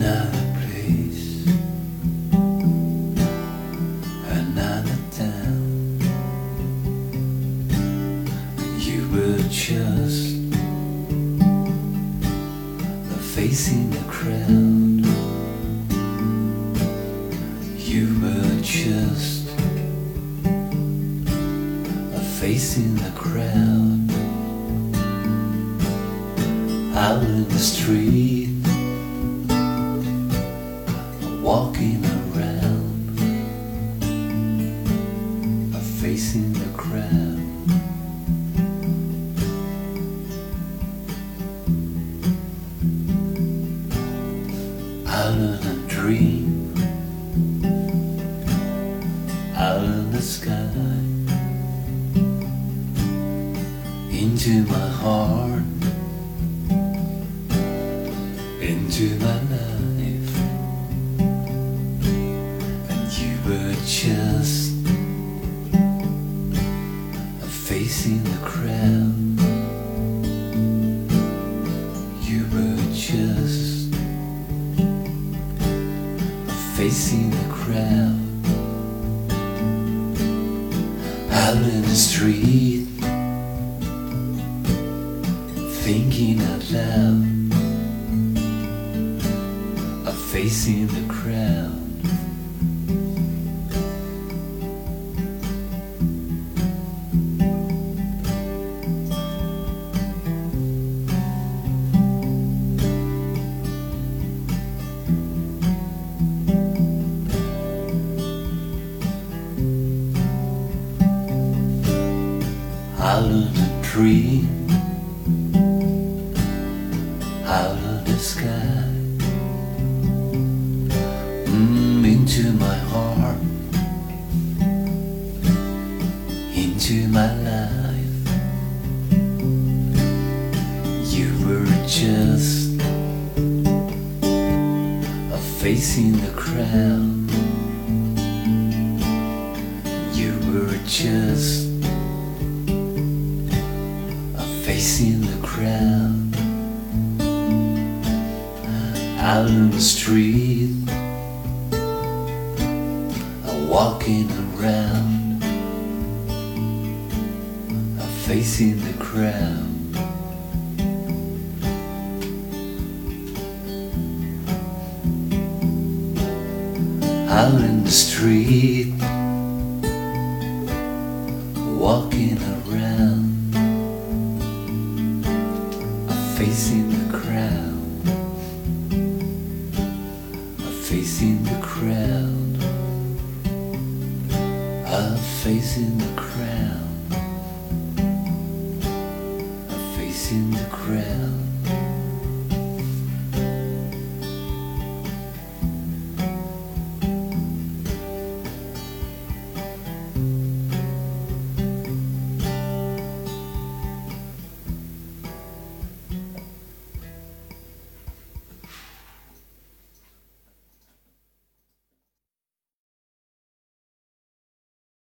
Another place, another town. You were just the face in the crowd. You were just a face in the crowd. Out in the street, walking around, a face in the crowd. Out in a dream, out in the sky, into my heart, into my life. And you were just a face in the crowd. You were just a face in the crowd. Out in the street, thinking out loud, a face in the crowd. Out of the dream, out of the sky, into my heart, into my life. You were just a face in the crowd. You were just a face in the crowd. Out in the street, walking around, a face in the crowd. Out in the street, walking around, a face in the crowd. A face in the crowd, a face in the crowd, a face in the crowd.